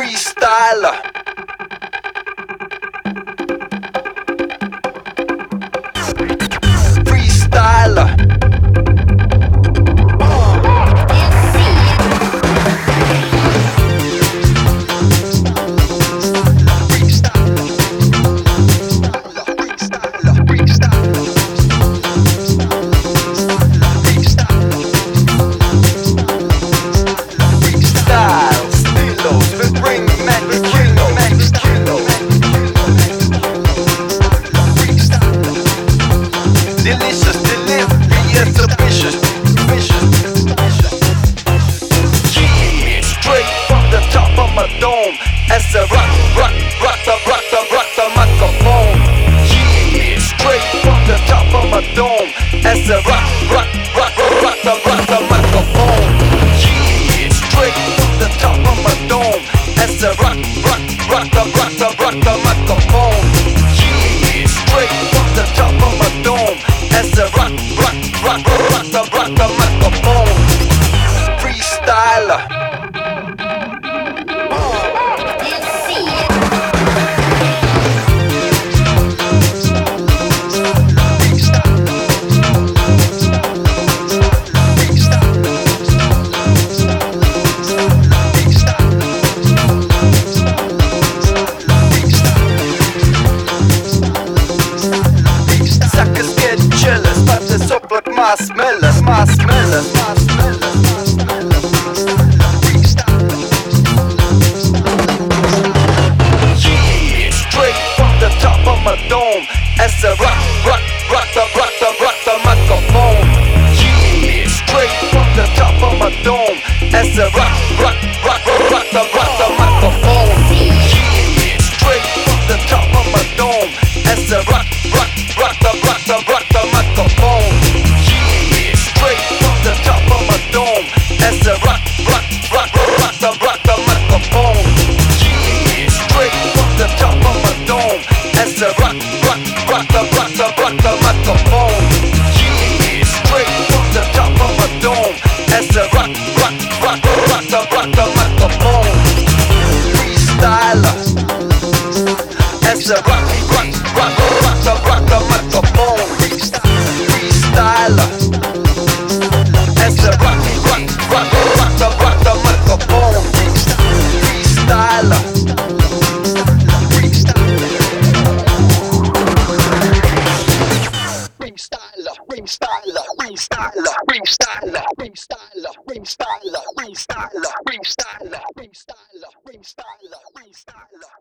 freestyler. Freestyler. Delicious, delirious, vicious, vicious. Yeah, straight from the top of my dome, as I rock the microphone. Yeah, straight from the top of my dome, as I rock the microphone. Yeah, straight from the top of my dome, as I rock the microphone. Yeah, straight from the top of my dome, as I rock the microphone. Freestyler. Suckers get jealous, but they support my smellers, my smellers, my smellers, my smellers. Yeah, straight from the top of my dome, as I rock the microphone. Yeah, straight from the top of my dome, as I rock the microphone. Yeah, straight from the top of my dome, as I rock the microphone. Yeah, straight from the top of my dome, as I rock the microphone. Yeah, straight from the top of my dome, as I rock the microphone. Yeah, straight from the top of my dome, as I rock the microphone. Freestyler, as I rock the microphone. Freestyler, as I rock the microphone. Freestyler. Freestyler, freestyler, freestyler, freestyler, freestyler, freestyler, freestyler, freestyler, freestyler, freestyler, freestyler, freestyler.